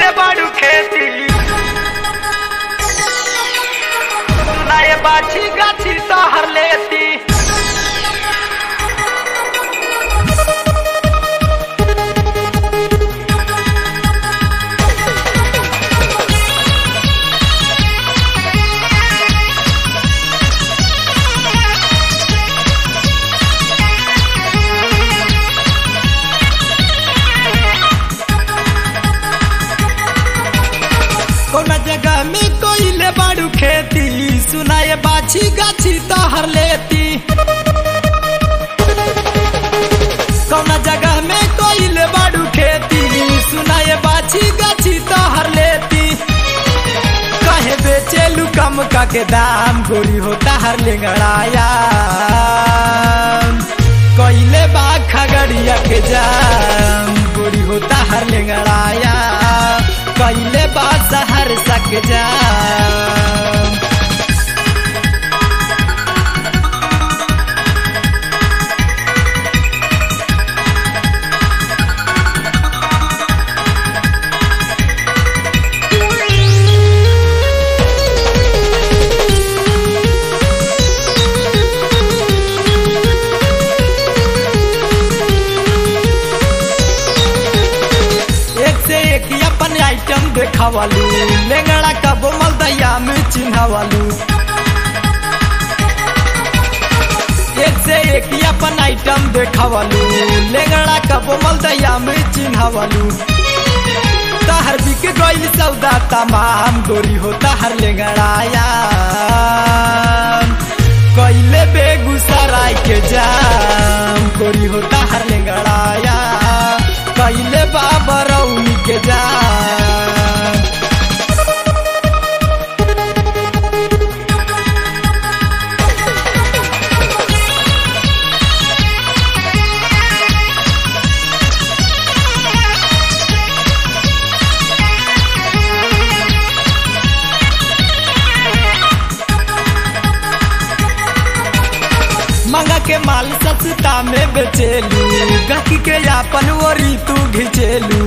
कइले बाड़ू खेती सुनाए बाछी गाछी तहर लेती कौना जगह में कइले बाड़ू खेती सुनाए बाछी गाछी तहर लेती कौना जगह में कइले बाड़ू खेती सुनाए बाछी गाछी तहर लेती कहे बेचेलू कम का के दाम गोरी होता हर लेंगड़ाया कइले बा खगड़िया के जाम गोरी होता हर लेंगड़ाया कइले बा सहर सक जा आइटम देखावालू लेंगड़ा कबो मलदैया में चिन्हावालू एक से एक अपन आइटम देखावालू लेंगड़ा कबो मलदैया में चिन्हावालू तहर बिक गइल सौदा तमाम गोरी होता हर लेंगड़ाया कइले बेगूसराय के जाम गोरी होता हर लेंगड़ाया कइले बाबरौनी के जाम मंगा के माल सस्ता में बेचेलू गहकी के यापन वरी तू घिचेलू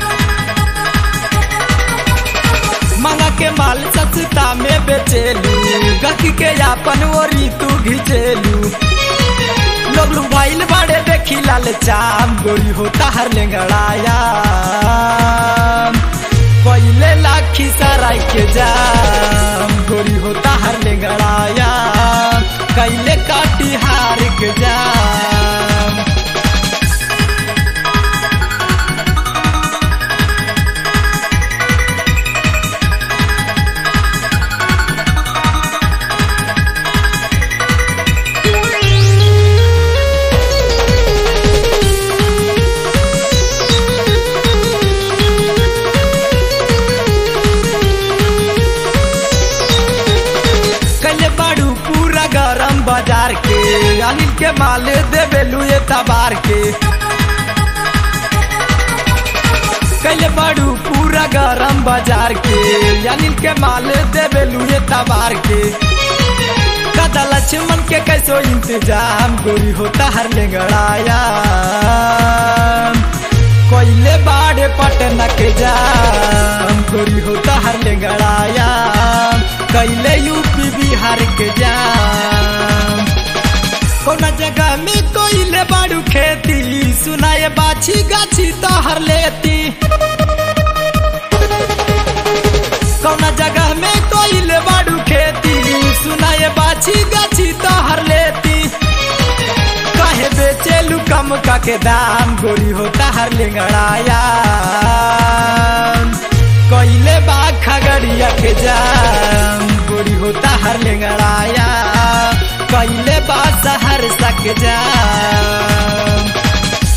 मंगा के माल सस्ता में बेचेलू गहकी के यापन वरी तू घिचेलू लोग भाईल बाड़े देखी लाल चाम गोरी होता हर लेंगड़ाया पहले लाखी सराय के जाम गोरी होता हर लेंगड़ाया कैले काटी हार के जाम कैले बाड़ू पूरा गरम बाजार के अनिल के माल देवेलू ये तबार के कैले बाड़ू पूरा गरम बाजार के अनिल के माल देवेलू ये तबार के कदा लक्ष्मण के कैसो इंतजाम गोरी होता हर लेंगड़ाया कोयले बाड़े पटना के जाम गोरी होता हर लेंगड़ाया कैले यूपी बिहार के जाम कौना जगह में कइले बाड़ू खेती सुनाए बाछी गाछी तहर लेती कौना जगह में कइले बाड़ू खेती सुनाए बाछी गाछी तहर लेती कहे बेचेलू कम का के दाम गोरी होता हर लेंगड़ाया कइले बा खगड़िया के जाम गोरी होता हर लेंगड़ाया कइले बा सहर सक जा